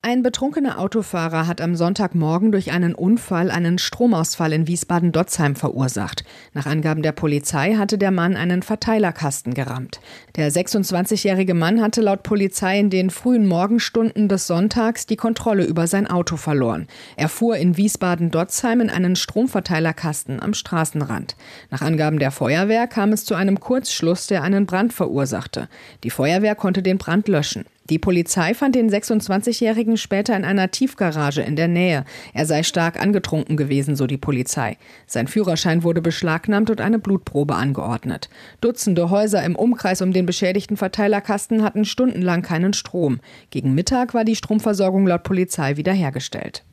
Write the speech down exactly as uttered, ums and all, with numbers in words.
Ein betrunkener Autofahrer hat am Sonntagmorgen durch einen Unfall einen Stromausfall in Wiesbaden-Dotzheim verursacht. Nach Angaben der Polizei hatte der Mann einen Verteilerkasten gerammt. Der sechsundzwanzigjährige Mann hatte laut Polizei in den frühen Morgenstunden des Sonntags die Kontrolle über sein Auto verloren. Er fuhr in Wiesbaden-Dotzheim in einen Stromverteilerkasten am Straßenrand. Nach Angaben der Feuerwehr kam es zu einem Kurzschluss, der einen Brand verursachte. Die Feuerwehr konnte den Brand löschen. Die Polizei fand den sechsundzwanzigjährigen später in einer Tiefgarage in der Nähe. Er sei stark angetrunken gewesen, so die Polizei. Sein Führerschein wurde beschlagnahmt und eine Blutprobe angeordnet. Dutzende Häuser im Umkreis um den beschädigten Verteilerkasten hatten stundenlang keinen Strom. Gegen Mittag war die Stromversorgung laut Polizei wiederhergestellt.